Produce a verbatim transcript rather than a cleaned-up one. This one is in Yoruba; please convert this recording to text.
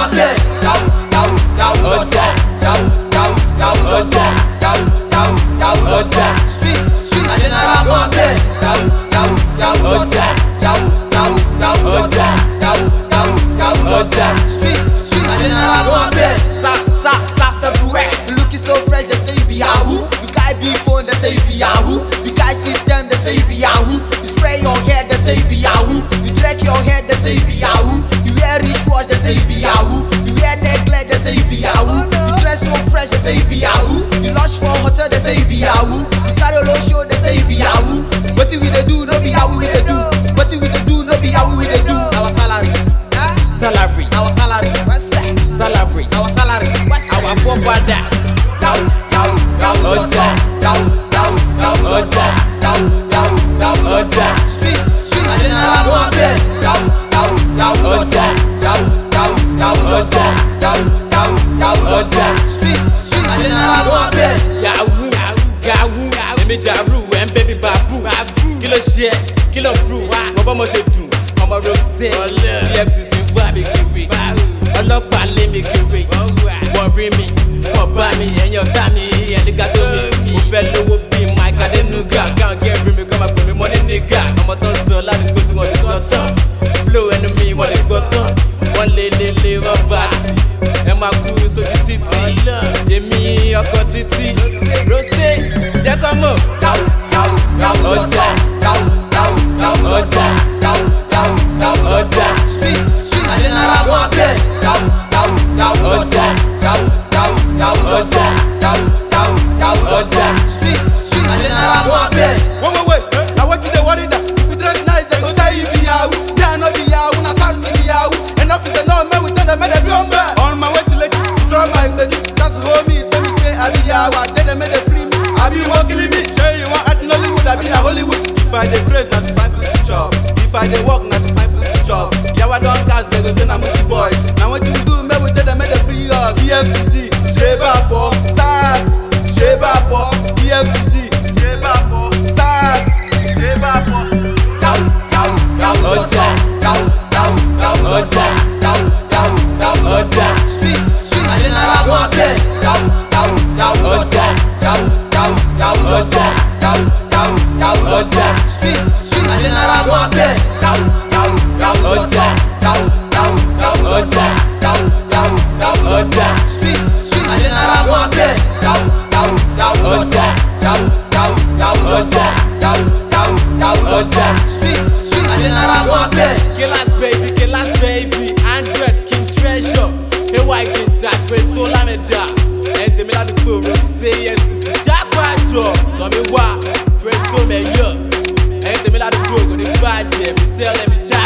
market. Yahoo, yahoo, yahoo lọ́jà. Yahoo, yahoo, yahoo lọ́jà. Yahoo, yahoo, yahoo lọ́jà. Street, street na general market. Yahoo, yahoo, yahoo lọ́jà. Yahoo, yahoo, yahoo lọ́jà. Yahoo, yahoo, yahoo lọ́jà. Street, street na general market. Sass, sass, sass everywhere. You looking so fresh, they say you be Yahoo. You got B phone, they say you be Yahoo. You got system, they say you be Yahoo. You spray your hair, they say you be Yahoo. You drag your hair, they say you be Yahoo. You wear rich watch, they say you be Yahoo. You wear necklace, they say you be Yahoo. You dress so fresh, they say you be Yahoo. You lodge for hotel, they say you be Yahoo. You carry low show, they say you be Yahoo. What we they do, no be Yahoo we they do. What we they do, no be Yahoo we they do. Our salary, Salary, our salary, what's that? salary, Our salary, what's that? our forefathers. Yahoo, yahoo, yahoo lọ́jà. Yahoo, yahoo, yahoo lọ́jà. Yahoo, yahoo, yahoo lọ́jà. Street, street na general market. Yahoo, yahoo, yahoo lọ́jà. Yahoo, yahoo, yahoo lọ́jà. Yahoo, yahoo, yahoo lọ́jà. Street, street na general market. Yahoo, Yahoo, èmi jàrú ẹ̀ ń bẹ́bí bàbú. Kí ló ṣe kí ló prove wọ́n bọ́ mo ṣe dùn ọmọ rosé E F C C wá mi kiri ọlọ́pàá lé mi kiri wọ́n rí mi wọ́n bá mi ẹ̀yìn ọ̀tá mi ẹ̀ẹ́dẹ́gà tó mi mo fẹ́ lówó bíi Mike Adenuga káwọn gẹ́rù mi kọ́ máa pè mí mọ́ ní nígà ọmọ tó ń sọ ládùúgbò tí wọ́n ti sọ tán flow ẹnu mi wọ́n lè gbọ́ tán wọ́n lé lé lé rọ́bà tì ẹ máa kú sójú títì èmi ọkọ̀ títì rosé jẹ́ kọ́ mọ̀. Yahoo, yahoo, yahoo lọ́jà. Yahoo, yahoo, yahoo lọ́jà. Yahoo, yahoo, yahoo lọ́jà. Street, street na general market. Yahoo, yahoo, yahoo lọ́jà. Yahoo, yahoo, yahoo lọ́jà. Yahoo, yahoo, yahoo lọ́jà. Street, street na general market. Wait, wait, wait. Now what you dey worry that? If you trend nice, they go say you be Yahoo. Yeah, I know be Yahoo. Now start to be Yahoo. Enough is enough, man. We tell them, man, they blow me. On my way to Lekki, draw my baby. Just hold me, tell me say I be Yahoo. I tell them, man, they free me. I be one killing me. Say you want at Nollywood, I be na Hollywood. If I dey praise, not to find for the job. If I dey work, not to find for the job. Yahoo don't gas, they go say na mushy boys. Now what you do, man, we tell them, man, they free us. E F C C, Sheba for Sax, Sheba for E F C C, Sheba for Sax, Sheba for. Yahoo, yahoo, yahoo lọ́jà. Yahoo, yahoo, yahoo lọ́jà. Yahoo, yahoo, yahoo lọ́jà. Street, street na general market. Yahoo, yahoo, yahoo lọ́jà. Yahoo, yahoo, yahoo lọ́jà. Yahoo, yahoo, yahoo lọ́jà. Street, street na general market. Yahoo, yahoo, yahoo lọ́jà. Yahoo, yahoo, yahoo lọ́jà. Yahoo, yahoo, yahoo lọ́jà. Street, street na general market. Yahoo, yahoo, yahoo lọ́jà. Yahoo, yahoo, yahoo lọ́jà. Yahoo, yahoo, yahoo lọ́jà. Street, street na general market. Killers baby, killers baby, hundred king treasure. A Y guitar, Trace Olameda. And the middle of the pool, say yes, Jack Bajo. Come in, wa, Trace Omeyo. And the middle of the pool, gonna buy them, tell them,